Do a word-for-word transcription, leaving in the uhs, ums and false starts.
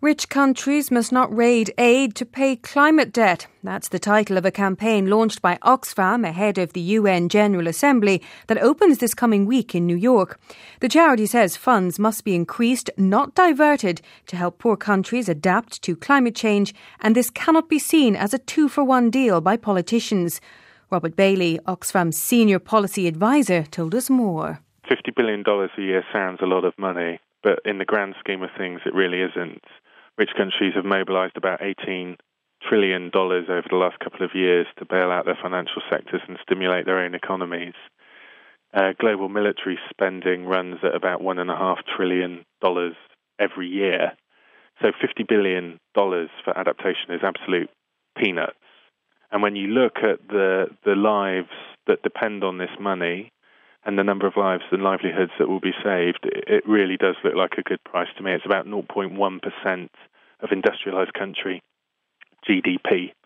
Rich countries must not raid aid to pay climate debt. That's the title of a campaign launched by Oxfam ahead of the U N General Assembly that opens this coming week in New York. The charity says funds must be increased, not diverted, to help poor countries adapt to climate change, and this cannot be seen as a two-for-one deal by politicians. Robert Bailey, Oxfam's senior policy advisor, told us more. fifty billion dollars a year sounds a lot of money, but in the grand scheme of things, it really isn't. Rich countries have mobilised about eighteen trillion dollars over the last couple of years to bail out their financial sectors and stimulate their own economies. Uh, global military spending runs at about one point five trillion dollars every year. So fifty billion dollars for adaptation is absolute peanuts. And when you look at the, the lives that depend on this money and the number of lives and livelihoods that will be saved, it really does look like a good price to me. It's about zero point one percent of industrialised country G D P.